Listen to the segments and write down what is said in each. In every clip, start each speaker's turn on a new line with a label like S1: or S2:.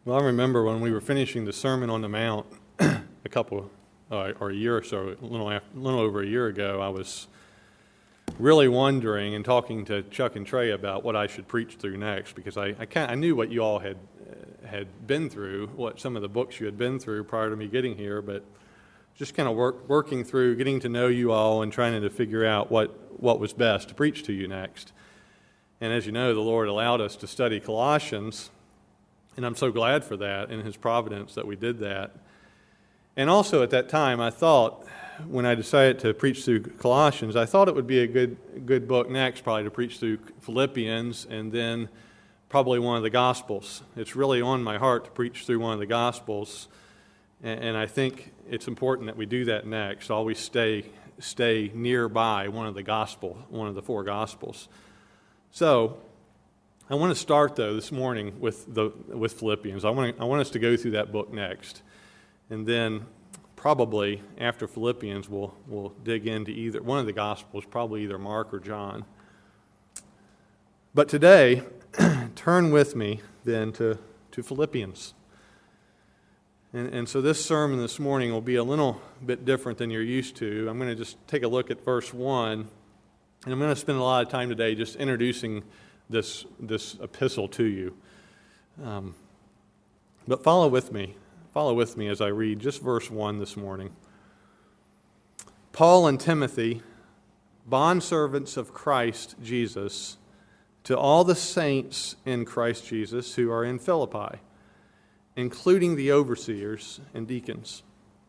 S1: Well, I remember when we were finishing the Sermon on the Mount or a year or so, a little over a year ago, I was really wondering and talking to Chuck and Trey about what I should preach through next, because I knew what you all had been through, what some of the books you had been through prior to me getting here, but just kind of working through, getting to know you all and trying to figure out what was best to preach to you next. And as you know, the Lord allowed us to study Colossians, and I'm so glad for that, in His providence that we did that. And also at that time, I thought, when I decided to preach through Colossians, I thought it would be a good book next probably to preach through Philippians and then probably one of the Gospels. It's really on my heart to preach through one of the Gospels, and I think it's important that we do that next. Always stay nearby one of the four Gospels. So I want to start though this morning with Philippians. I want us to go through that book next, and then probably after Philippians we'll dig into either one of the Gospels, probably either Mark or John. But today, turn with me then to Philippians. And so this sermon this morning will be a little bit different than you're used to. I'm going to just take a look at verse 1, and I'm going to spend a lot of time today just introducing this epistle to you. But follow with me as I read just verse 1 this morning. Paul and Timothy, bondservants of Christ Jesus, to all the saints in Christ Jesus who are in Philippi, including the overseers and deacons.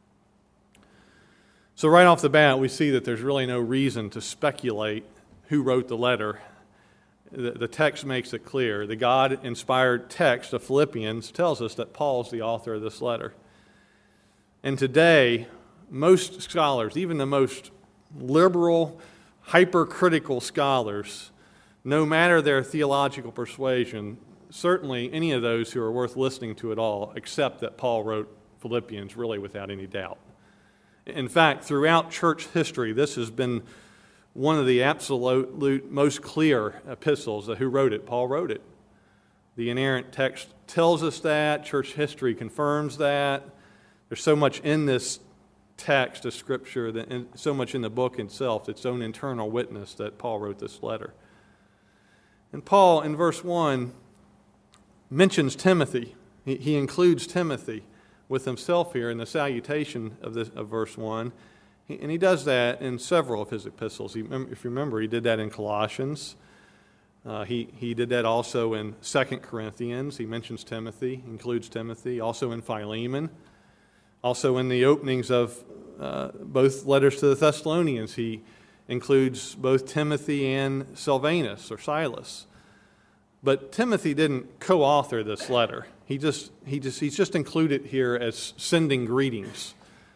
S1: So right off the bat, we see that there's really no reason to speculate who wrote the letter. The text makes it clear. The God-inspired text of Philippians tells us that Paul is the author of this letter. And today, most scholars, even the most liberal, hypercritical scholars, no matter their theological persuasion, certainly any of those who are worth listening to at all, accept that Paul wrote Philippians really without any doubt. In fact, throughout church history, this has been one of the absolute most clear epistles. Who wrote it? Paul wrote it. The inerrant text tells us that. Church history confirms that. There's so much in this text of Scripture, and so much in the book itself, its own internal witness that Paul wrote this letter. And Paul, in verse 1, mentions Timothy. He includes Timothy with himself here in the salutation of verse 1. And he does that in several of his epistles. If you remember, he did that in Colossians. He did that also in 2 Corinthians. He mentions Timothy, includes Timothy. Also in Philemon. Also in the openings of both letters to the Thessalonians, he includes both Timothy and Silvanus or Silas. But Timothy didn't co-author this letter. He's just included here as sending greetings.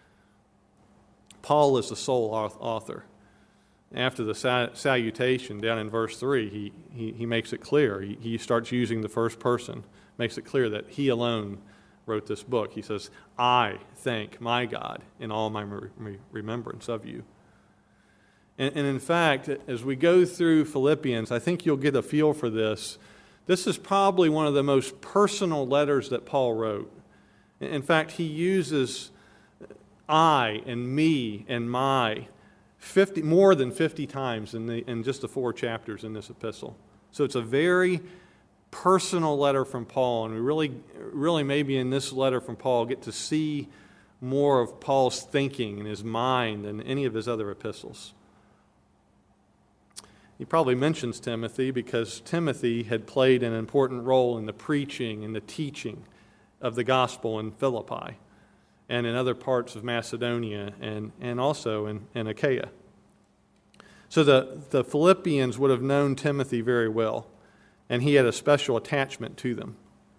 S1: Paul is the sole author. After the salutation down in verse 3, he makes it clear. He starts using the first person, makes it clear that he alone wrote this book. He says, I thank my God in all my remembrance of you. And in fact, as we go through Philippians, I think you'll get a feel for this. This is probably one of the most personal letters that Paul wrote. In fact, he uses I and me and my more than 50 times in just the 4 chapters in this epistle. So it's a very personal letter from Paul, and we really maybe in this letter from Paul get to see more of Paul's thinking and his mind than any of his other epistles. He probably mentions Timothy because Timothy had played an important role in the preaching and the teaching of the gospel in Philippi and in other parts of Macedonia and also in Achaia. So the Philippians would have known Timothy very well, and he had a special attachment to them.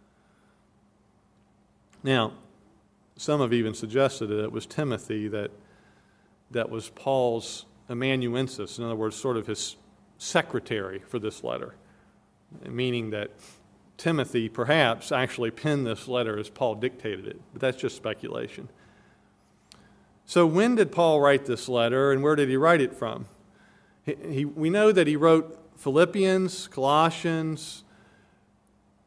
S1: Now, some have even suggested that it was Timothy that was Paul's amanuensis, in other words, sort of his secretary for this letter, meaning that Timothy perhaps actually penned this letter as Paul dictated it, but that's just speculation. So when did Paul write this letter, and where did he write it from? We know that he wrote Philippians, Colossians,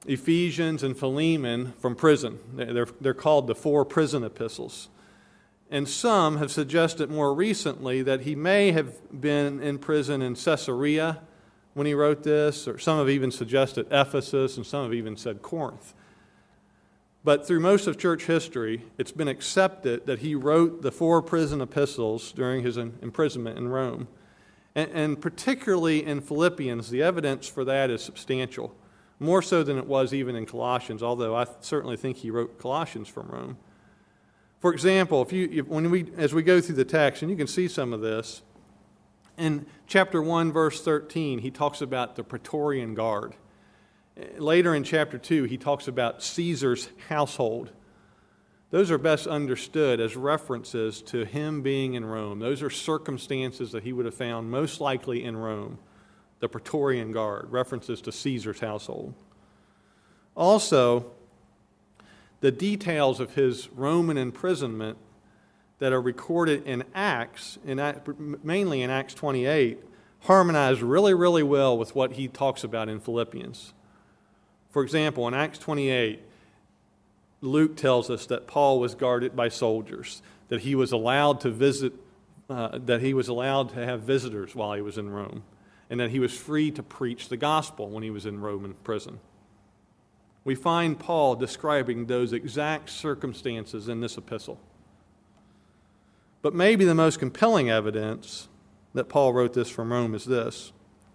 S1: Ephesians and Philemon from prison. They're called the four prison epistles. And some have suggested more recently that he may have been in prison in Caesarea when he wrote this, or some have even suggested Ephesus, and some have even said Corinth. But through most of church history, it's been accepted that he wrote the four prison epistles during his imprisonment in Rome. And particularly in Philippians, the evidence for that is substantial, more so than it was even in Colossians, although I certainly think he wrote Colossians from Rome. For example, as we go through the text, and you can see some of this, in chapter 1, verse 13, he talks about the Praetorian Guard. Later in chapter 2, he talks about Caesar's household. Those are best understood as references to him being in Rome. Those are circumstances that he would have found most likely in Rome. The Praetorian Guard, references to Caesar's household. Also, the details of his Roman imprisonment that are recorded in Acts, mainly in Acts 28, harmonize really, really well with what he talks about in Philippians. For example, in Acts 28, Luke tells us that Paul was guarded by soldiers, that he was allowed to visit, that he was allowed to have visitors while he was in Rome, and that he was free to preach the gospel when he was in Roman prison. We find Paul describing those exact circumstances in this epistle. But maybe the most compelling evidence that Paul wrote this from Rome is this.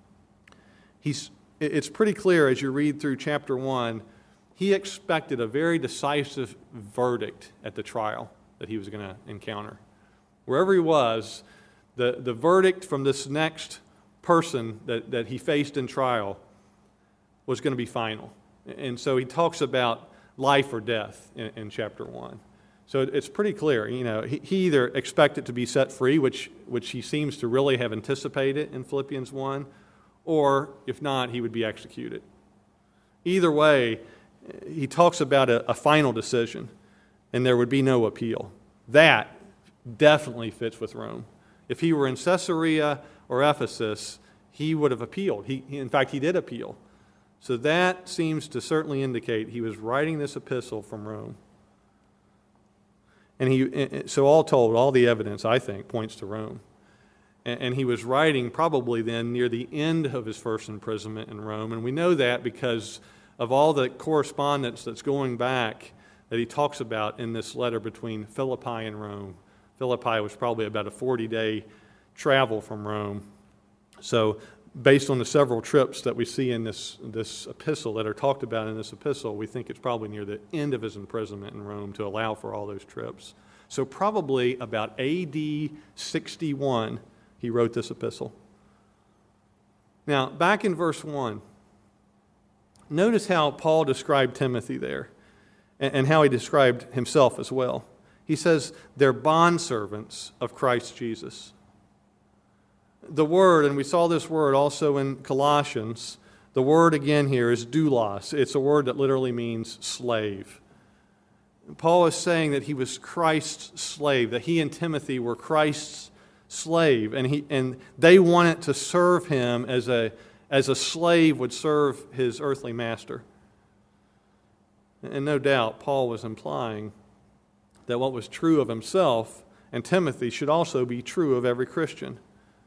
S1: It's pretty clear as you read through chapter 1, he expected a very decisive verdict at the trial that he was going to encounter. Wherever he was, the verdict from this next person that he faced in trial was going to be final. And so he talks about life or death in chapter 1. So it's pretty clear. He either expected to be set free, which he seems to really have anticipated in Philippians 1, or if not, he would be executed. Either way, he talks about a final decision, and there would be no appeal. That definitely fits with Rome. If he were in Caesarea or Ephesus, he would have appealed. In fact, he did appeal. So that seems to certainly indicate he was writing this epistle from Rome. And so all told, all the evidence, I think, points to Rome. And he was writing probably then near the end of his first imprisonment in Rome. And we know that because of all the correspondence that's going back that he talks about in this letter between Philippi and Rome. Philippi was probably about a 40-day travel from Rome. So based on the several trips that we see in this epistle that are talked about in this epistle, we think it's probably near the end of his imprisonment in Rome to allow for all those trips. So probably about AD 61, he wrote this epistle. Now, back in verse 1, notice how Paul described Timothy there and how he described himself as well. He says, they're bondservants of Christ Jesus. The word, and we saw this word also in Colossians, the word again here is doulos. It's a word that literally means slave. Paul is saying that he was Christ's slave, that he and Timothy were Christ's slave, and they wanted to serve him as a slave would serve his earthly master. And no doubt, Paul was implying that what was true of himself and Timothy should also be true of every Christian.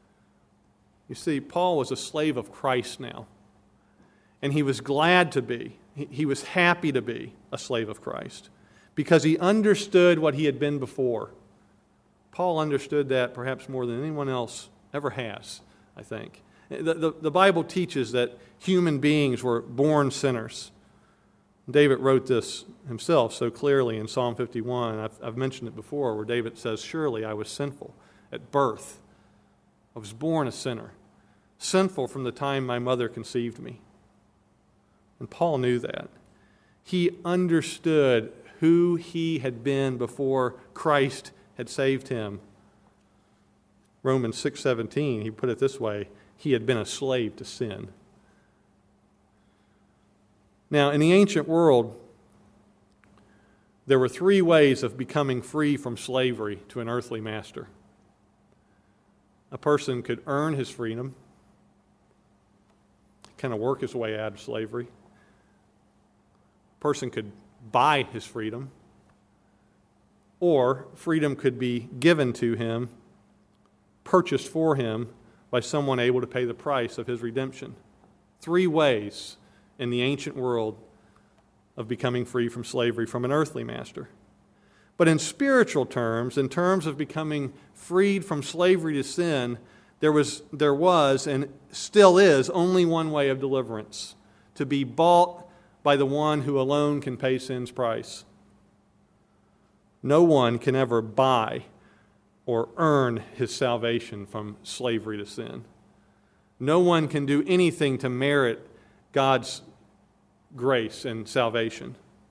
S1: You see, Paul was a slave of Christ now. And he was glad to be, he was happy to be a slave of Christ because he understood what he had been before. Paul understood that perhaps more than anyone else ever has, I think. The Bible teaches that human beings were born sinners. David wrote this himself so clearly in Psalm 51. I've mentioned it before, where David says, "Surely I was sinful at birth. I was born a sinner, sinful from the time my mother conceived me." And Paul knew that. He understood who he had been before Christ had saved him. Romans 6:17, he put it this way, he had been a slave to sin. Now, in the ancient world, there were three ways of becoming free from slavery to an earthly master. A person could earn his freedom, kind of work his way out of slavery. A person could buy his freedom, or freedom could be given to him, purchased for him by someone able to pay the price of his redemption. 3 ways in the ancient world of becoming free from slavery from an earthly master. But in spiritual terms, in terms of becoming freed from slavery to sin, there was and still is only one way of deliverance: to be bought by the one who alone can pay sin's price. No one can ever buy or earn his salvation from slavery to sin. No one can do anything to merit God's grace and salvation.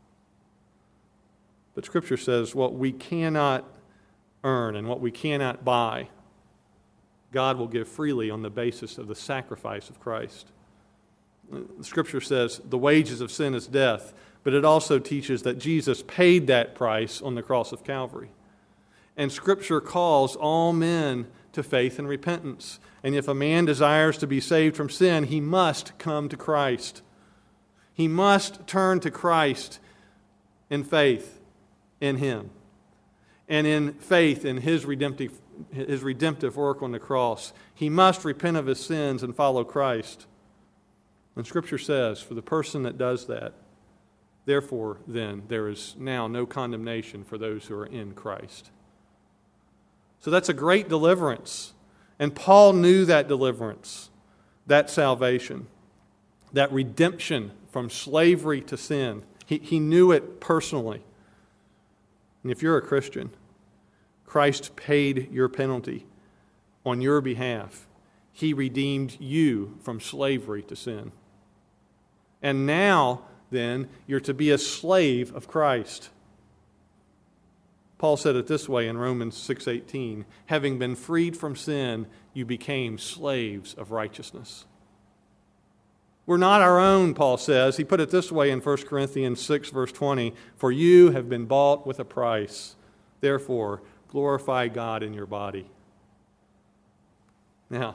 S1: But Scripture says what we cannot earn and what we cannot buy, God will give freely on the basis of the sacrifice of Christ. Scripture says the wages of sin is death, but it also teaches that Jesus paid that price on the cross of Calvary. And Scripture calls all men to faith and repentance. And if a man desires to be saved from sin, he must come to Christ. He must turn to Christ in faith in Him, and in faith in His redemptive work on the cross. He must repent of his sins and follow Christ. And Scripture says, for the person that does that, therefore, then, there is now no condemnation for those who are in Christ. So that's a great deliverance. And Paul knew that deliverance, that salvation, that redemption from slavery to sin. He knew it personally. And if you're a Christian, Christ paid your penalty on your behalf. He redeemed you from slavery to sin. And now, then, you're to be a slave of Christ. Paul said it this way in Romans 6:18, having been freed from sin, you became slaves of righteousness. We're not our own, Paul says. He put it this way in 1 Corinthians 6, verse 20, for you have been bought with a price. Therefore, glorify God in your body. Now,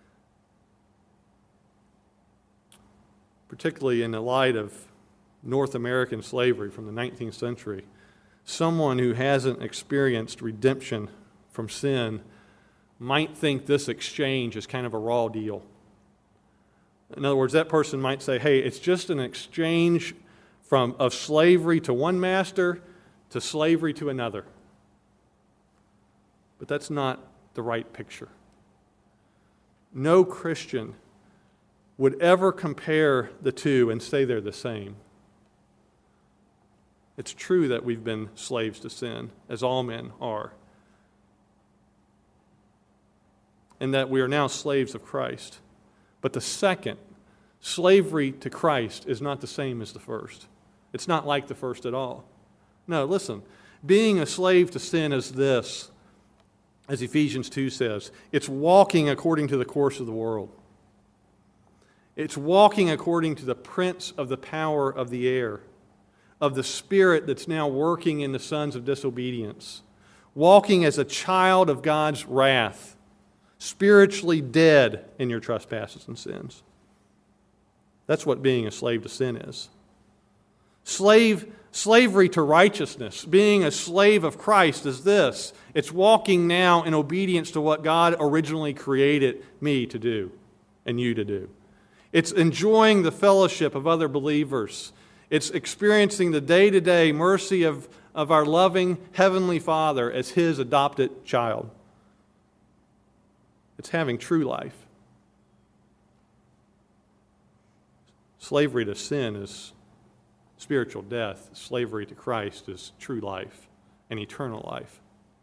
S1: particularly in the light of North American slavery from the 19th century, someone who hasn't experienced redemption from sin might think this exchange is kind of a raw deal. In other words, that person might say, hey, it's just an exchange of slavery to one master to slavery to another. But that's not the right picture. No Christian would ever compare the two and say they're the same. It's true that we've been slaves to sin, as all men are, and that we are now slaves of Christ. But the second, slavery to Christ, is not the same as the first. It's not like the first at all. No, listen, being a slave to sin is this, as Ephesians 2 says, it's walking according to the course of the world. It's walking according to the prince of the power of the air, of the spirit that's now working in the sons of disobedience, walking as a child of God's wrath, spiritually dead in your trespasses and sins. That's what being a slave to sin is. Slavery to righteousness, being a slave of Christ, is this. It's walking now in obedience to what God originally created me to do and you to do. It's enjoying the fellowship of other believers. It's experiencing the day-to-day mercy of our loving Heavenly Father as His adopted child. It's having true life. Slavery to sin is spiritual death. Slavery to Christ is true life and eternal life.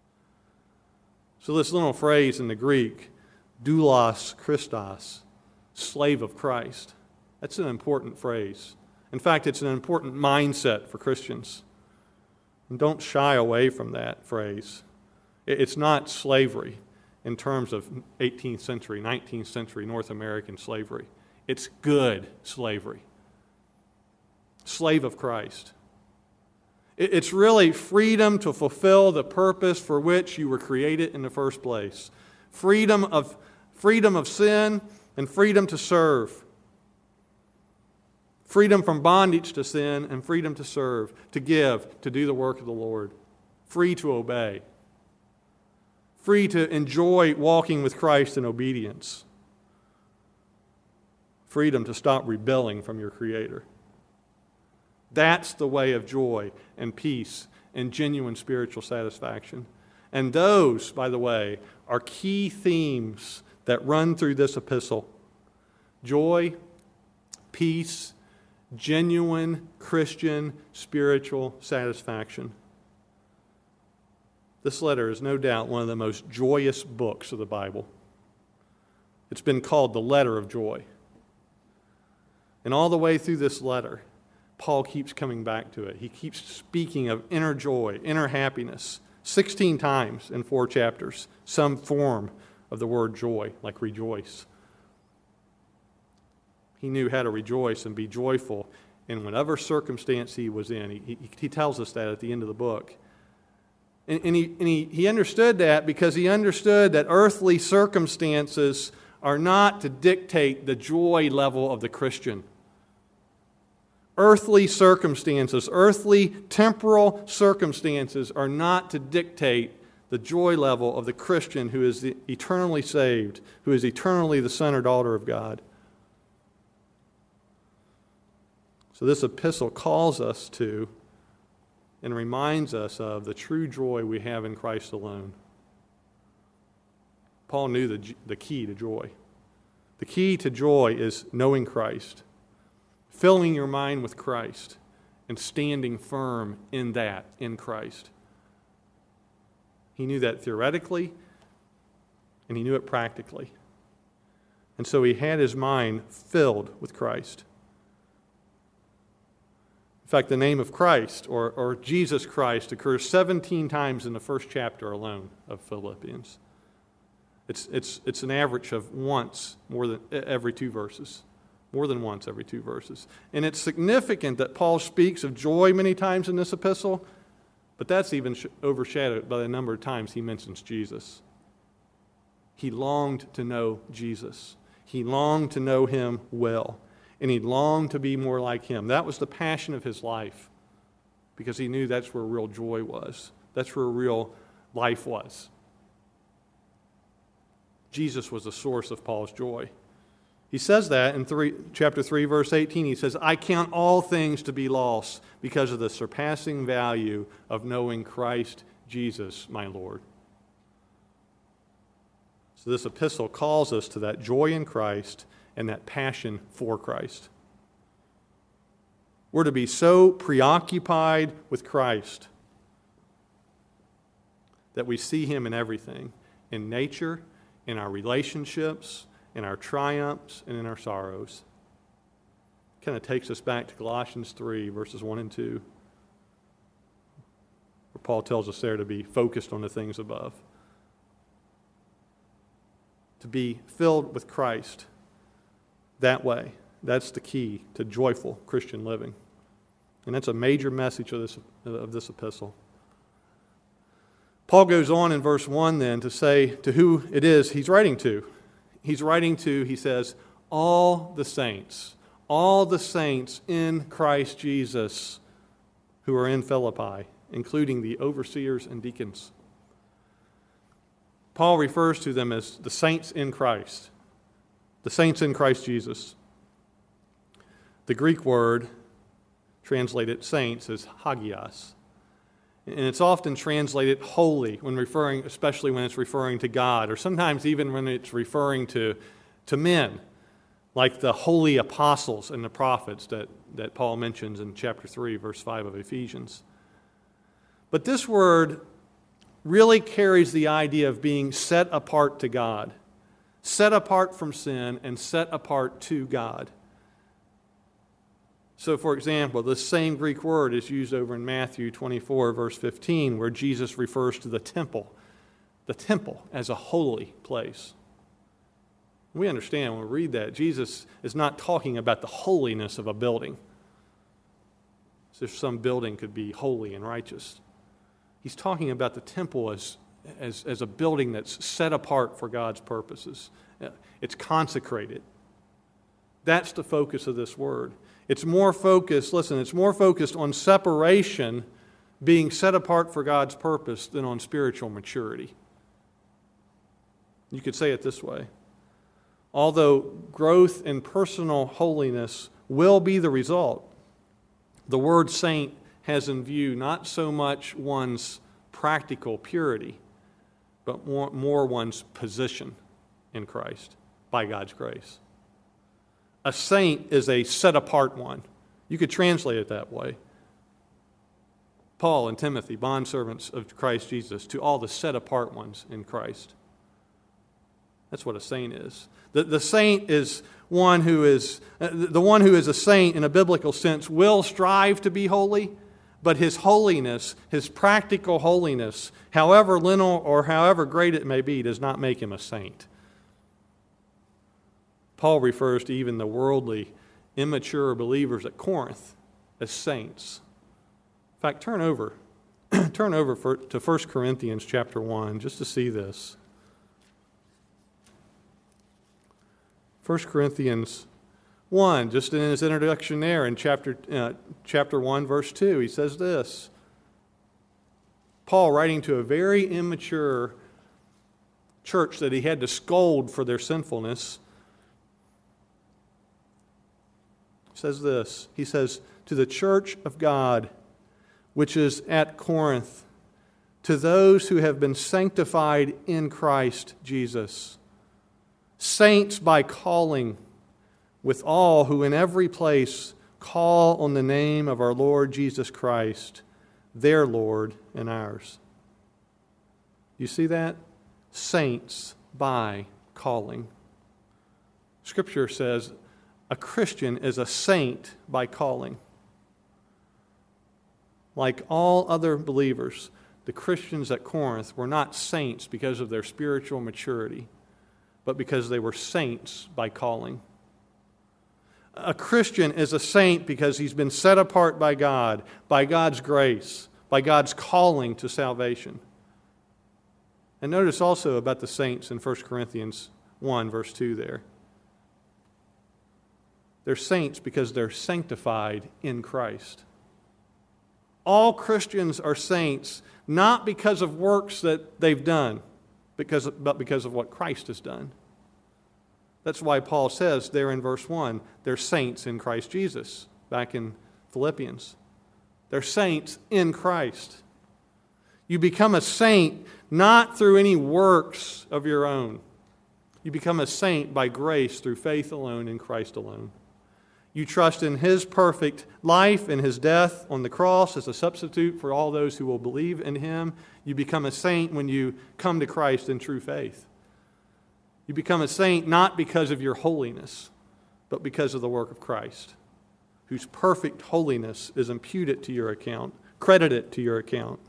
S1: So this little phrase in the Greek, doulos Christos, slave of Christ, that's an important phrase. In fact, it's an important mindset for Christians. And don't shy away from that phrase. It's not slavery in terms of 18th century, 19th century North American slavery. It's good slavery. Slave of Christ. It's really freedom to fulfill the purpose for which you were created in the first place. Freedom of sin and freedom to serve. Freedom from bondage to sin and freedom to serve, to give, to do the work of the Lord. Free to obey. Free to enjoy walking with Christ in obedience. Freedom to stop rebelling from your Creator. That's the way of joy and peace and genuine spiritual satisfaction. And those, by the way, are key themes that run through this epistle. Joy, peace, genuine Christian spiritual satisfaction. This letter is no doubt one of the most joyous books of the Bible. It's been called the letter of joy. And all the way through this letter, Paul keeps coming back to it. He keeps speaking of inner joy, inner happiness, 16 times in 4 chapters, some form of the word joy, like rejoice. He knew how to rejoice and be joyful in whatever circumstance he was in. He tells us that at the end of the book. And he understood that because he understood that earthly circumstances are not to dictate the joy level of the Christian. Earthly circumstances, earthly temporal circumstances are not to dictate the joy level of the Christian who is eternally saved, who is eternally the son or daughter of God. So this epistle calls us to and reminds us of the true joy we have in Christ alone. Paul knew the key to joy. The key to joy is knowing Christ, filling your mind with Christ, and standing firm in that, in Christ. He knew that theoretically, and he knew it practically. And so he had his mind filled with Christ. In fact, the name of Christ, or Jesus Christ, occurs 17 times in the first chapter alone of Philippians. It's an average of once more than every 2 verses. More than once every 2 verses. And it's significant that Paul speaks of joy many times in this epistle, but that's even overshadowed by the number of times he mentions Jesus. He longed to know Jesus. He longed to know him well. And he longed to be more like him. That was the passion of his life, because he knew that's where real joy was. That's where real life was. Jesus was the source of Paul's joy. He says that in chapter 3, verse 18. He says, I count all things to be lost because of the surpassing value of knowing Christ Jesus, my Lord. So this epistle calls us to that joy in Christ and that passion for Christ. We're to be so preoccupied with Christ that we see him in everything, in nature, in our relationships, in our triumphs, and in our sorrows. Kind of takes us back to Colossians 3, verses 1 and 2, where Paul tells us there to be focused on the things above. To be filled with Christ that way. That's the key to joyful Christian living. And that's a major message of this epistle. Paul goes on in verse 1 then to say to who it is he's writing to. He's writing to, he says, all the saints in Christ Jesus who are in Philippi, including the overseers and deacons. Paul refers to them as the saints in Christ. The saints in Christ Jesus. The Greek word translated saints is hagios. And it's often translated holy when referring, especially when it's referring to God, or sometimes even when it's referring to men, like the holy apostles and the prophets that Paul mentions in chapter 3, verse 5 of Ephesians. But this word really carries the idea of being set apart to God. Set apart from sin and set apart to God. So, for example, the same Greek word is used over in Matthew 24, verse 15, where Jesus refers to the temple as a holy place. We understand when we read that, Jesus is not talking about the holiness of a building, as if some building could be holy and righteous. He's talking about the temple as a building that's set apart for God's purposes. It's consecrated. That's the focus of this word. It's more focused, it's more focused on separation, being set apart for God's purpose, than on spiritual maturity. You could say it this way. Although growth in personal holiness will be the result, the word saint has in view not so much one's practical purity, but more one's position in Christ by God's grace. A saint is a set-apart one. You could translate it that way. Paul and Timothy, bondservants of Christ Jesus, to all the set-apart ones in Christ. That's what a saint is. The saint is one who is, the one who is a saint in a biblical sense will strive to be holy, but his holiness, his practical holiness, however little or however great it may be, does not make him a saint. Paul refers to even the worldly, immature believers at Corinth as saints. In fact, turn over to 1 Corinthians chapter 1 just to see this. 1 Corinthians 1, just in his introduction there in chapter 1, verse 2, he says this. Paul, writing to a very immature church that he had to scold for their sinfulness, says this. He says, "To the church of God, which is at Corinth, to those who have been sanctified in Christ Jesus, saints by calling, with all who in every place call on the name of our Lord Jesus Christ, their Lord and ours." You see that? Saints by calling. Scripture says a Christian is a saint by calling. Like all other believers, the Christians at Corinth were not saints because of their spiritual maturity, but because they were saints by calling. A Christian is a saint because he's been set apart by God, by God's grace, by God's calling to salvation. And notice also about the saints in 1 Corinthians 1, verse 2 there. They're saints because they're sanctified in Christ. All Christians are saints not because of works that they've done, but because of what Christ has done. That's why Paul says there in verse 1, they're saints in Christ Jesus, back in Philippians. They're saints in Christ. You become a saint not through any works of your own. You become a saint by grace through faith alone in Christ alone. You trust in His perfect life and His death on the cross as a substitute for all those who will believe in Him. You become a saint when you come to Christ in true faith. You become a saint not because of your holiness, but because of the work of Christ, whose perfect holiness is imputed to your account, credited to your account.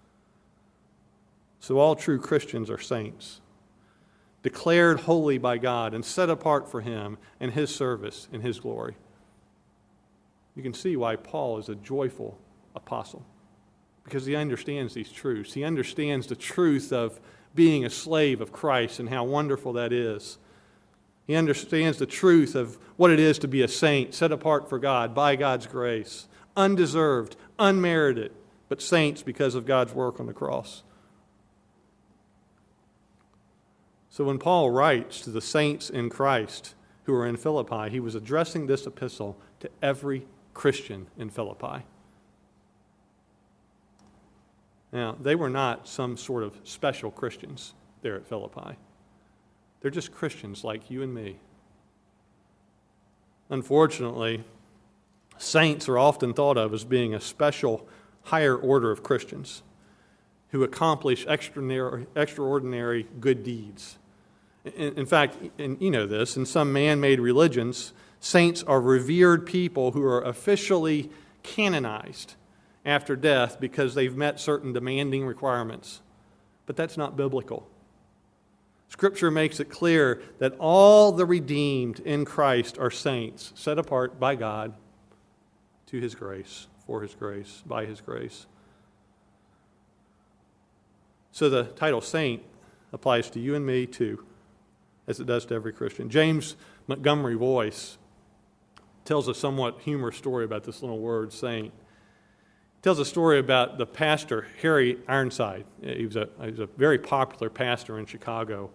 S1: So all true Christians are saints, declared holy by God and set apart for Him and His service and His glory. You can see why Paul is a joyful apostle, because he understands these truths. He understands the truth of being a slave of Christ and how wonderful that is. He understands the truth of what it is to be a saint, set apart for God by God's grace, undeserved, unmerited, but saints because of God's work on the cross. So when Paul writes to the saints in Christ who are in Philippi, he was addressing this epistle to every Christian in Philippi. Now, they were not some sort of special Christians there at Philippi. They're just Christians like you and me. Unfortunately, saints are often thought of as being a special, higher order of Christians who accomplish extraordinary good deeds. In fact, and you know this, in some man-made religions, saints are revered people who are officially canonized after death because they've met certain demanding requirements. But that's not biblical. Scripture makes it clear that all the redeemed in Christ are saints, set apart by God to His grace, for His grace, by His grace. So the title saint applies to you and me too, as it does to every Christian. James Montgomery Boyce tells a somewhat humorous story about this little word, saint. It tells a story about the pastor, Harry Ironside. He was a very popular pastor in Chicago.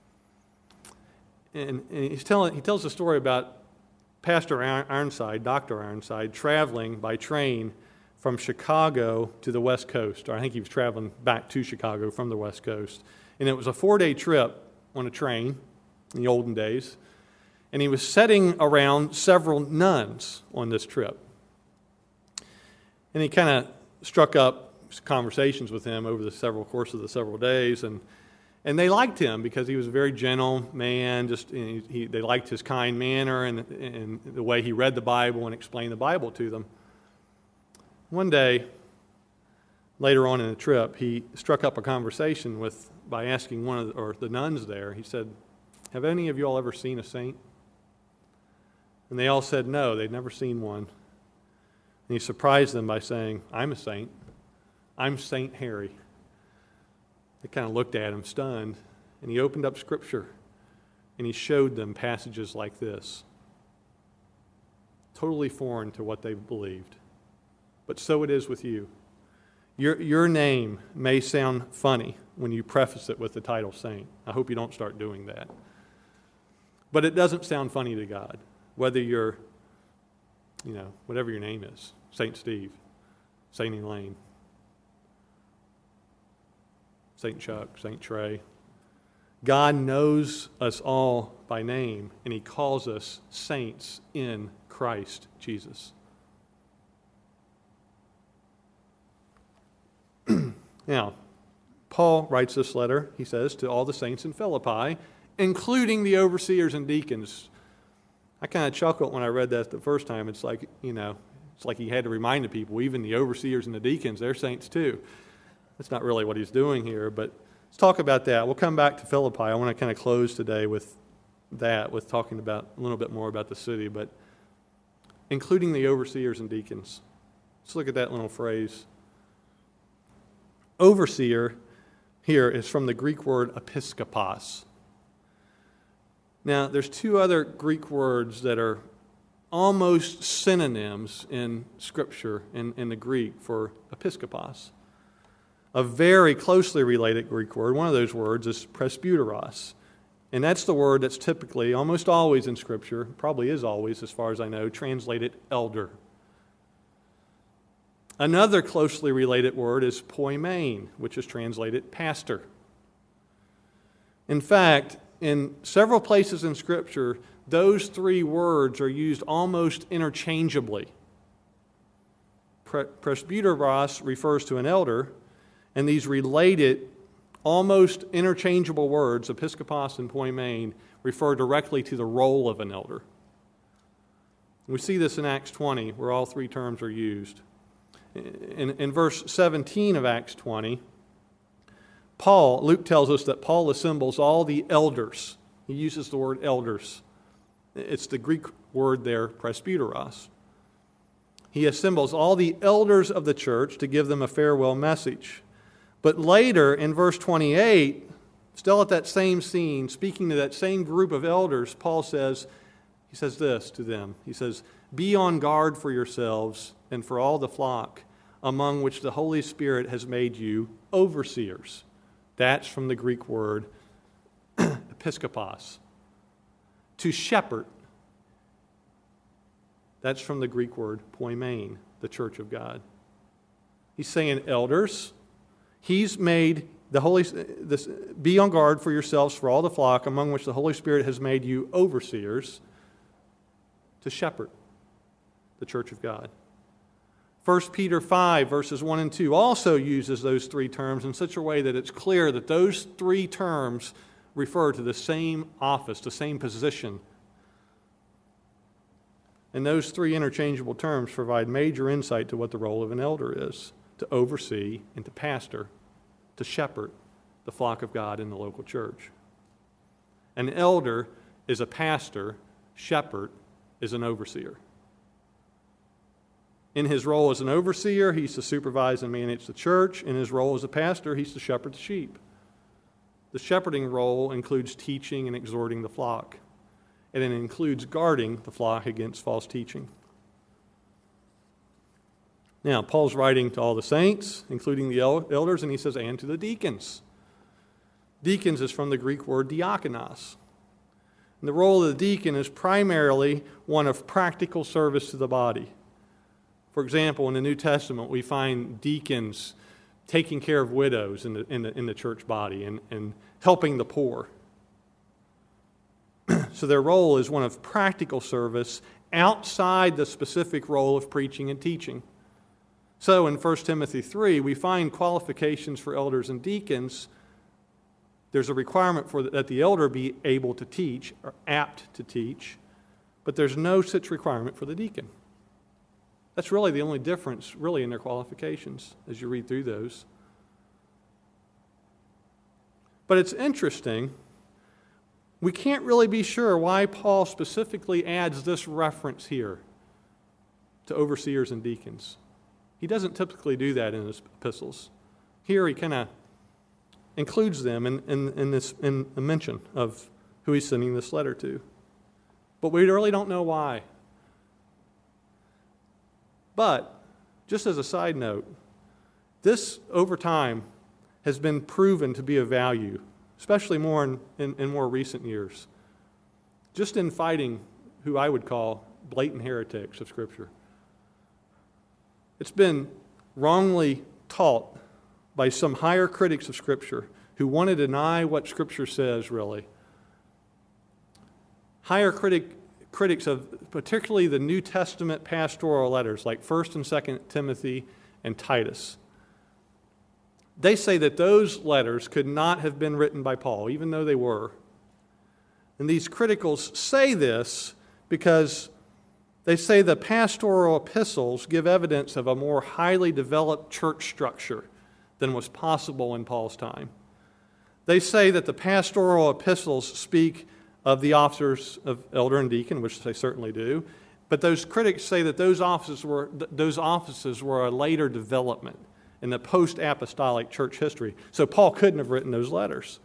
S1: And he tells a story about Pastor Ironside, Dr. Ironside, traveling by train from Chicago to the West Coast. Or I think he was traveling back to Chicago from the West Coast. And it was a 4-day trip on a train in the olden days. And he was setting around several nuns on this trip. And he kind of struck up conversations with him over the course of the several days. And they liked him because he was a very gentle man. They liked his kind manner and the way he read the Bible and explained the Bible to them. One day, later on in the trip, he struck up a conversation by asking one of the nuns there. He said, "Have any of you all ever seen a saint?" And they all said no, they'd never seen one. And he surprised them by saying, "I'm a saint. I'm Saint Harry." They kind of looked at him stunned, and he opened up Scripture, and he showed them passages like this, totally foreign to what they believed. But so it is with you. Your name may sound funny when you preface it with the title saint. I hope you don't start doing that. But it doesn't sound funny to God, whether you're, whatever your name is, Saint Steve, Saint Elaine, Saint Chuck, Saint Trey. God knows us all by name, and He calls us saints in Christ Jesus. Now, Paul writes this letter, he says, to all the saints in Philippi, including the overseers and deacons. I kind of chuckled when I read that the first time. It's like, it's like he had to remind the people, even the overseers and the deacons, they're saints too. That's not really what he's doing here, but let's talk about that. We'll come back to Philippi. I want to kind of close today with talking about a little bit more about the city, but including the overseers and deacons. Let's look at that little phrase. Overseer here is from the Greek word episkopos. Now, there's two other Greek words that are almost synonyms in Scripture, in the Greek, for episkopos. A very closely related Greek word, one of those words is presbyteros. And that's the word that's typically, almost always in Scripture, probably is always as far as I know, translated elder. Another closely related word is poimen, which is translated pastor. In fact, in several places in Scripture, those three words are used almost interchangeably. Presbyteros refers to an elder, and these related, almost interchangeable words, episkopos and poimen, refer directly to the role of an elder. We see this in Acts 20, where all three terms are used. In verse 17 of Acts 20, Luke tells us that Paul assembles all the elders. He uses the word elders. It's the Greek word there, presbyteros. He assembles all the elders of the church to give them a farewell message. But later, in verse 28, still at that same scene, speaking to that same group of elders, Paul says this to them. He says, "Be on guard for yourselves and for all the flock, among which the Holy Spirit has made you overseers." That's from the Greek word episkopos. To shepherd. That's from the Greek word poimen, the church of God. He's saying, elders, He's made be on guard for yourselves for all the flock, among which the Holy Spirit has made you overseers, to shepherd the church of God. 1 Peter 5, verses 1 and 2 also uses those three terms in such a way that it's clear that those three terms refer to the same office, the same position. And those three interchangeable terms provide major insight to what the role of an elder is: to oversee and to pastor, to shepherd the flock of God in the local church. An elder is a pastor, shepherd is an overseer. In his role as an overseer, he's to supervise and manage the church. In his role as a pastor, he's to shepherd the sheep. The shepherding role includes teaching and exhorting the flock. and it includes guarding the flock against false teaching. Now, Paul's writing to all the saints, including the elders, and he says, and to the deacons. Deacons is from the Greek word diakonos. And the role of the deacon is primarily one of practical service to the body. For example, in the New Testament, we find deacons taking care of widows in the church body and helping the poor. So their role is one of practical service outside the specific role of preaching and teaching. So in 1 Timothy 3, we find qualifications for elders and deacons. There's a requirement that the elder be able to teach or apt to teach, but there's no such requirement for the deacon. That's really the only difference, really, in their qualifications as you read through those. But it's interesting. We can't really be sure why Paul specifically adds this reference here to overseers and deacons. He doesn't typically do that in his epistles. Here he kind of includes them in a mention of who he's sending this letter to. But we really don't know why. But, just as a side note, this over time has been proven to be of value, especially more in more recent years, just in fighting who I would call blatant heretics of Scripture. It's been wrongly taught by some higher critics of Scripture who want to deny what Scripture says, really. Higher critics of particularly the New Testament pastoral letters like 1 and 2 Timothy and Titus. They say that those letters could not have been written by Paul, even though they were. And these criticals say this because they say the pastoral epistles give evidence of a more highly developed church structure than was possible in Paul's time. They say that the pastoral epistles speak of the officers of elder and deacon, which they certainly do, but those critics say that those offices were a later development in the post-apostolic church history. So Paul couldn't have written those letters.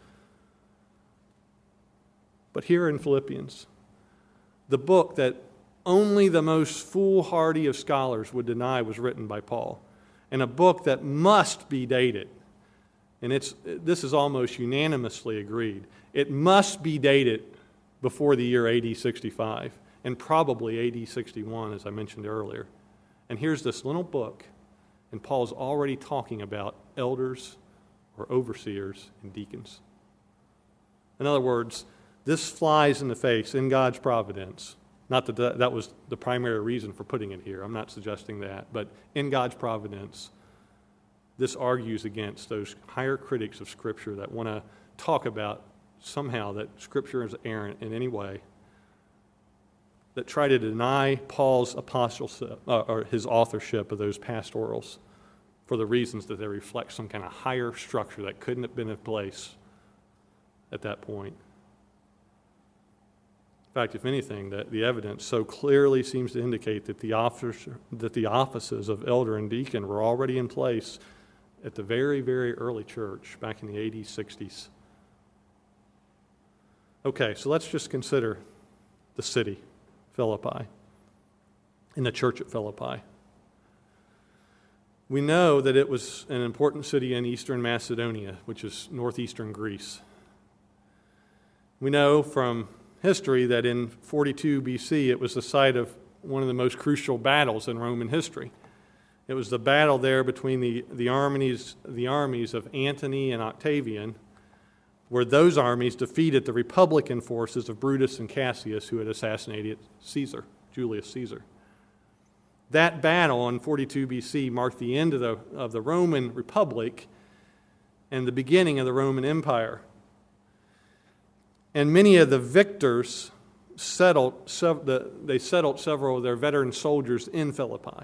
S1: But here in Philippians, the book that only the most foolhardy of scholars would deny was written by Paul, and a book that must be dated, and this is almost unanimously agreed, it must be dated before the year AD 65, and probably AD 61, as I mentioned earlier. And here's this little book, and Paul's already talking about elders or overseers and deacons. In other words, this flies in the face in God's providence. Not that that was the primary reason for putting it here. I'm not suggesting that. But in God's providence, this argues against those higher critics of Scripture that want to talk about somehow that Scripture is errant in any way, that try to deny Paul's apostleship or his authorship of those pastorals for the reasons that they reflect some kind of higher structure that couldn't have been in place at that point. In fact, if anything, the evidence so clearly seems to indicate that the offices of elder and deacon were already in place at the very, very early church back in the AD 60s. Okay, so let's just consider the city, Philippi, and the church at Philippi. We know that it was an important city in eastern Macedonia, which is northeastern Greece. We know from history that in 42 BC it was the site of one of the most crucial battles in Roman history. It was the battle there between the armies of Antony and Octavian, where those armies defeated the Republican forces of Brutus and Cassius, who had assassinated Julius Caesar. That battle in 42 BC marked the end of the Roman Republic and the beginning of the Roman Empire. And many of the victors settled several of their veteran soldiers in Philippi.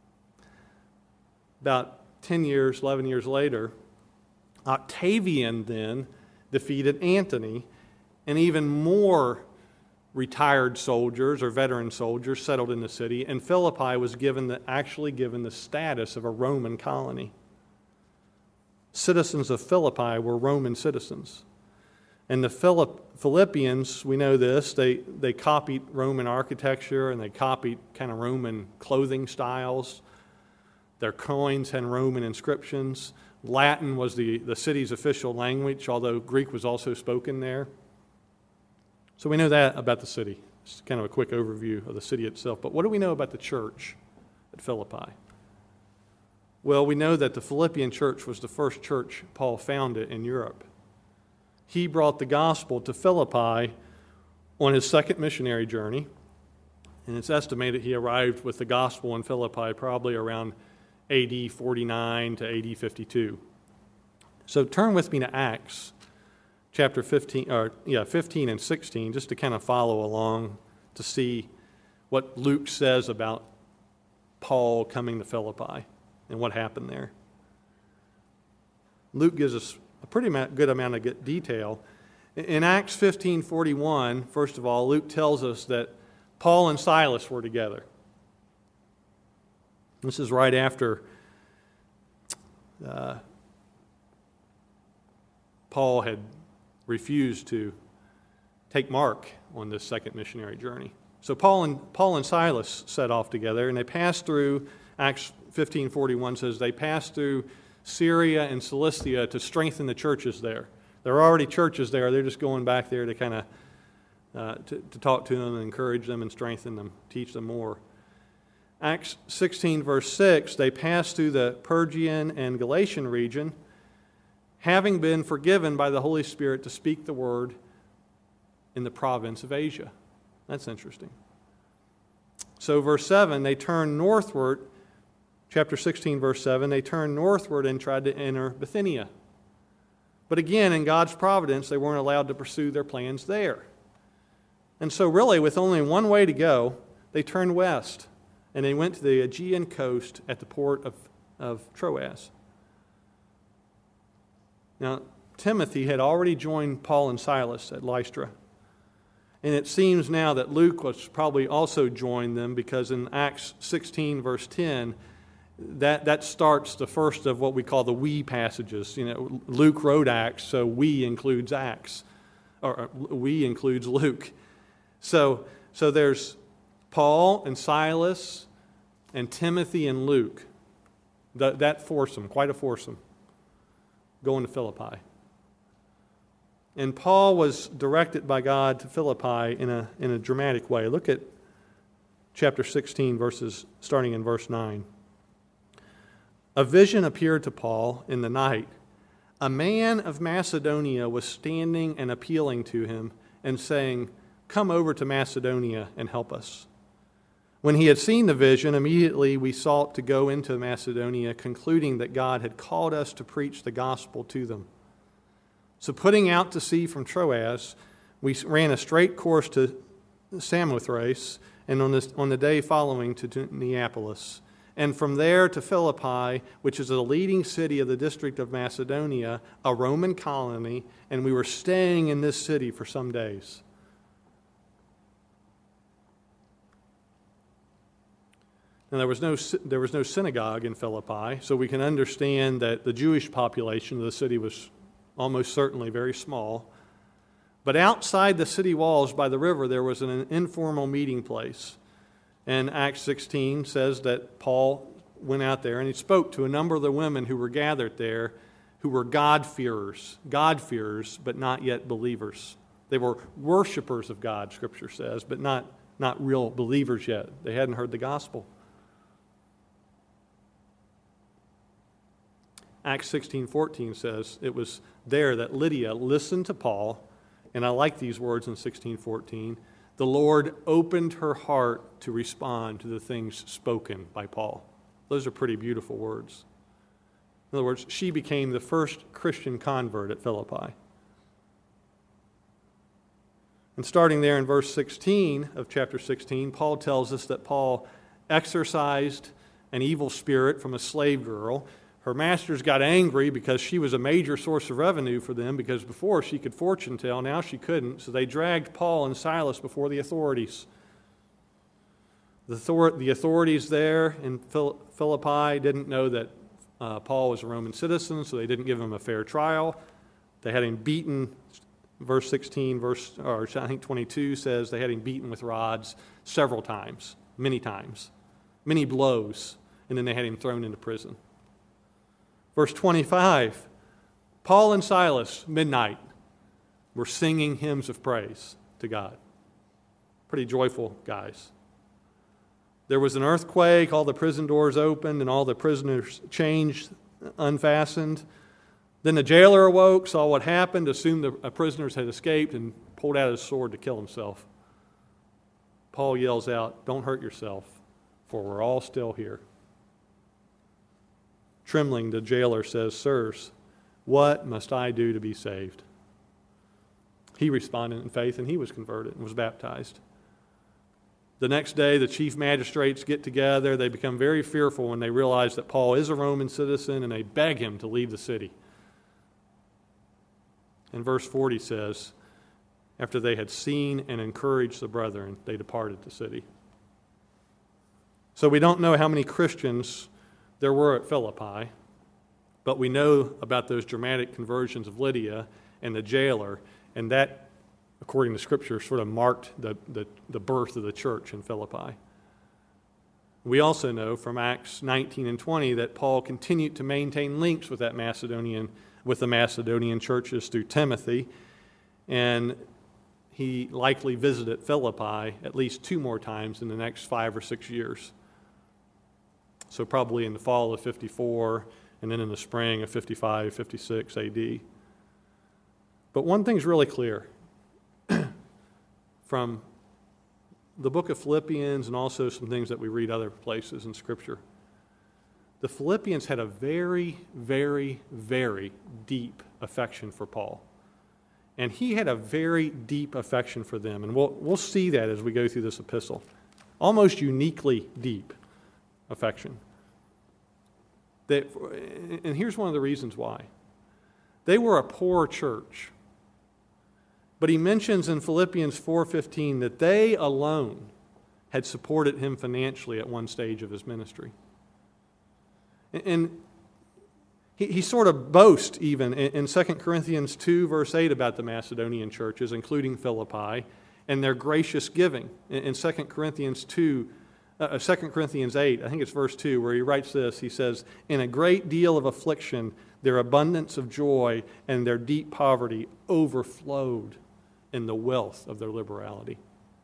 S1: About 11 years later, Octavian then defeated Antony, and even more retired soldiers or veteran soldiers settled in the city, and Philippi was actually given the status of a Roman colony. Citizens of Philippi were Roman citizens. And the Philippians, we know this, they copied Roman architecture and they copied kind of Roman clothing styles. Their coins had Roman inscriptions. Latin was the city's official language, although Greek was also spoken there. So we know that about the city. It's kind of a quick overview of the city itself. But what do we know about the church at Philippi? Well, we know that the Philippian church was the first church Paul founded in Europe. He brought the gospel to Philippi on his second missionary journey, and it's estimated he arrived with the gospel in Philippi probably around AD 49 to AD 52. So turn with me to Acts chapter 15 and 16, just to kind of follow along to see what Luke says about Paul coming to Philippi and what happened there. Luke gives us a pretty good amount of detail. In Acts 15:41, first of all, Luke tells us that Paul and Silas were together. This is right after Paul had refused to take Mark on this second missionary journey. So Paul and Silas set off together, and they passed through, Acts 15:41 says, they passed through Syria and Cilicia to strengthen the churches there. There are already churches there. They're just going back there to kind of to talk to them and encourage them and strengthen them, teach them more. Acts 16, verse 6, they passed through the Phrygian and Galatian region, having been forgiven by the Holy Spirit to speak the word in the province of Asia. That's interesting. So verse 7, they turned northward, chapter 16, verse 7, they turned northward and tried to enter Bithynia. But again, in God's providence, they weren't allowed to pursue their plans there. And so really, with only one way to go, they turned west, and they went to the Aegean coast at the port of Troas. Now, Timothy had already joined Paul and Silas at Lystra. And it seems now that Luke was probably also joined them, because in Acts 16, verse 10, that starts the first of what we call the we passages. You know, Luke wrote Acts, so we includes Acts, or we includes Luke. So there's Paul and Silas and Timothy and Luke. That foursome, quite a foursome, going to Philippi. And Paul was directed by God to Philippi in a dramatic way. Look at chapter 16, starting in verse 9. A vision appeared to Paul in the night. A man of Macedonia was standing and appealing to him and saying, "Come over to Macedonia and help us." When he had seen the vision, immediately we sought to go into Macedonia, concluding that God had called us to preach the gospel to them. So putting out to sea from Troas, we ran a straight course to Samothrace, and on the day following to Neapolis, and from there to Philippi, which is a leading city of the district of Macedonia, a Roman colony, and we were staying in this city for some days. Now, there was no synagogue in Philippi, so we can understand that the Jewish population of the city was almost certainly very small. But outside the city walls by the river, there was an informal meeting place. And Acts 16 says that Paul went out there and he spoke to a number of the women who were gathered there, who were God-fearers, but not yet believers. They were worshipers of God, Scripture says, but not real believers yet. They hadn't heard the gospel. Acts 16:14 says it was there that Lydia listened to Paul, and I like these words in 16:14. The Lord opened her heart to respond to the things spoken by Paul. Those are pretty beautiful words. In other words, she became the first Christian convert at Philippi. And starting there in verse 16 of chapter 16, Paul tells us that Paul exorcised an evil spirit from a slave girl. Her masters got angry because she was a major source of revenue for them, because before she could fortune tell, now she couldn't. So they dragged Paul and Silas before the authorities. The authorities there in Philippi didn't know that Paul was a Roman citizen, so they didn't give him a fair trial. They had him beaten Verse 16, or I think 22 says they had him beaten with rods several times, many blows, and then they had him thrown into prison. Verse 25, Paul and Silas, midnight, were singing hymns of praise to God. Pretty joyful guys. There was an earthquake, all the prison doors opened, and all the prisoners' chains unfastened. Then the jailer awoke, saw what happened, assumed the prisoners had escaped, and pulled out his sword to kill himself. Paul yells out, "Don't hurt yourself, for we're all still here." Trembling, the jailer says, "Sirs, what must I do to be saved?" He responded in faith, and he was converted and was baptized. The next day, the chief magistrates get together. They become very fearful when they realize that Paul is a Roman citizen, and they beg him to leave the city. And verse 40 says, after they had seen and encouraged the brethren, they departed the city. So we don't know how many Christians there were at Philippi, but we know about those dramatic conversions of Lydia and the jailer, and that, according to Scripture, sort of marked the birth of the church in Philippi. We also know from Acts 19 and 20 that Paul continued to maintain links with the Macedonian churches through Timothy, and he likely visited Philippi at least 2 more times in the next 5 or 6 years. So probably in the fall of 54, and then in the spring of 55, 56 AD. But one thing's really clear from the book of Philippians and also some things that we read other places in Scripture. The Philippians had a very, very, very deep affection for Paul. And he had a very deep affection for them. And we'll see that as we go through this epistle. Almost uniquely deep affection. And here's one of the reasons why. They were a poor church. But he mentions in Philippians 4:15 that they alone had supported him financially at one stage of his ministry. And he sort of boasts even in 2 Corinthians 2, verse 8 about the Macedonian churches, including Philippi, and their gracious giving. In 2 Corinthians 8, I think it's verse 2, where he writes this. He says, "In a great deal of affliction, their abundance of joy and their deep poverty overflowed in the wealth of their liberality."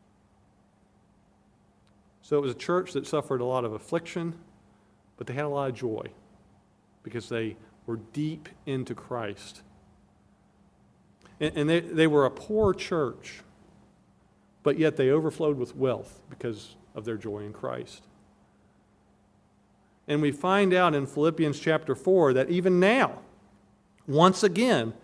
S1: So it was a church that suffered a lot of affliction, but they had a lot of joy because they were deep into Christ. And they were a poor church, but yet they overflowed with wealth because of their joy in Christ. And we find out in Philippians chapter 4 that even now, once again,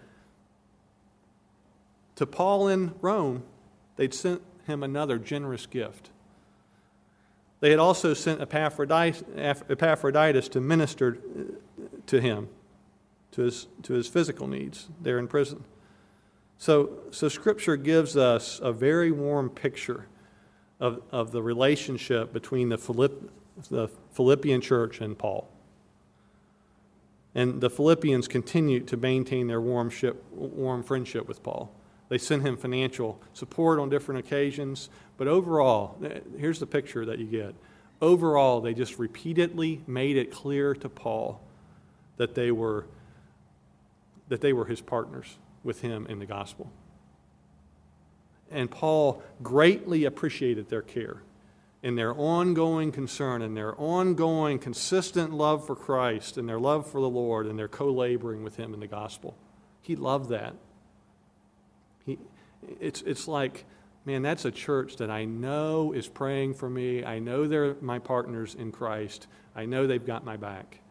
S1: to Paul in Rome, they'd sent him another generous gift. They had also sent Epaphroditus to minister to him, to his physical needs there in prison. So Scripture gives us a very warm picture of the relationship between the Philippian church and Paul. And the Philippians continued to maintain their warm friendship with Paul. They sent him financial support on different occasions. But overall, here's the picture that you get. Overall, they just repeatedly made it clear to Paul that they were his partners with him in the gospel. And Paul greatly appreciated their care and their ongoing concern and their ongoing consistent love for Christ and their love for the Lord and their co-laboring with him in the gospel. He loved that. It's like, man, that's a church that I know is praying for me. I know they're my partners in Christ. I know they've got my back.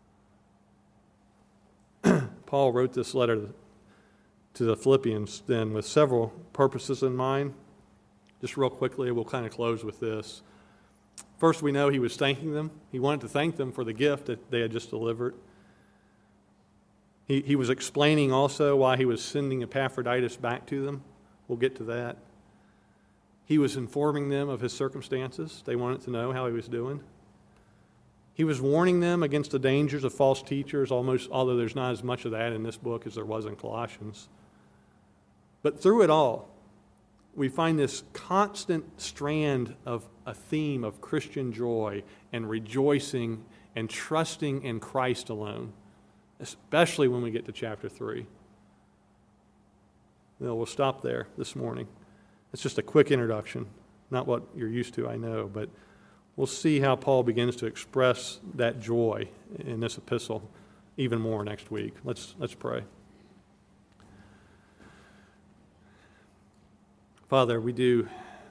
S1: Paul wrote this letter to the Philippians then with several purposes in mind. Just real quickly, we'll kind of close with this. First, we know he was thanking them. He wanted to thank them for the gift that they had just delivered. He was explaining also why he was sending Epaphroditus back to them. We'll get to that. He was informing them of his circumstances. They wanted to know how he was doing. He was warning them against the dangers of false teachers, although there's not as much of that in this book as there was in Colossians. But through it all, we find this constant strand of a theme of Christian joy and rejoicing and trusting in Christ alone, especially when we get to chapter 3. We'll stop there this morning. It's just a quick introduction, not what you're used to, I know, but we'll see how Paul begins to express that joy in this epistle even more next week. Let's pray. Father, we do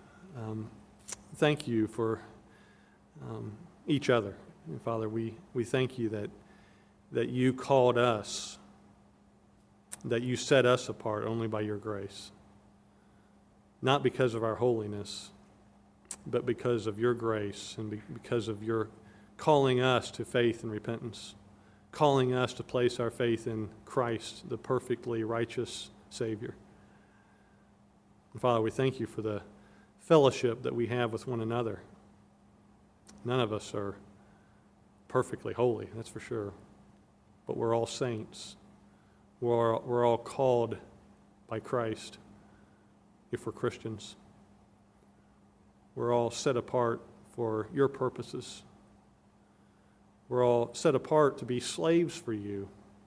S1: thank you for each other. And Father, we thank you that you called us, that you set us apart only by your grace. Not because of our holiness, but because of your grace and because of your calling us to faith and repentance, calling us to place our faith in Christ, the perfectly righteous Savior. And Father, we thank you for the fellowship that we have with one another. None of us are perfectly holy, that's for sure. But we're all saints. We're all called by Christ if we're Christians. We're all set apart for your purposes. We're all set apart to be slaves for you.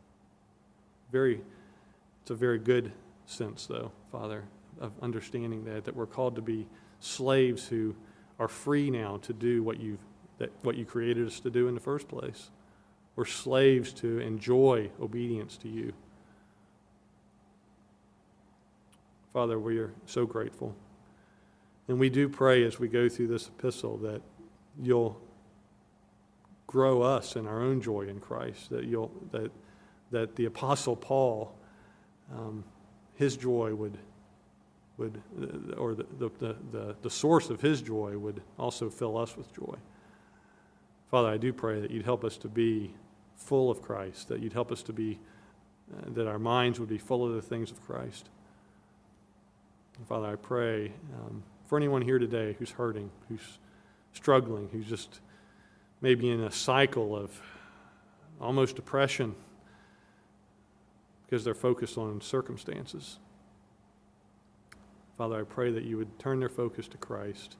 S1: It's a very good sense, though, Father, of understanding that we're called to be slaves who are free now to do what you created us to do in the first place. We're slaves to enjoy obedience to you. Father, we are so grateful. And we do pray as we go through this epistle that you'll grow us in our own joy in Christ, that the Apostle Paul, his joy or the source of his joy would also fill us with joy. Father, I do pray that you'd help us to be full of Christ, that you'd help us to be, that our minds would be full of the things of Christ. And Father, I pray for anyone here today who's hurting, who's struggling, who's just maybe in a cycle of almost depression because they're focused on circumstances. Father, I pray that you would turn their focus to Christ.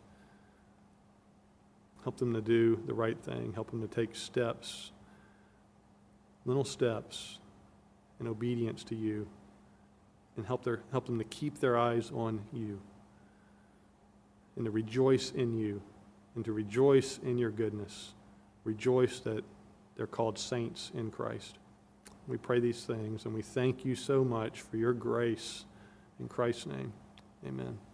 S1: Help them to do the right thing. Help them to take steps, little steps in obedience to you. And help them to keep their eyes on you. And to rejoice in you. And to rejoice in your goodness. Rejoice that they're called saints in Christ. We pray these things and we thank you so much for your grace. In Christ's name, amen.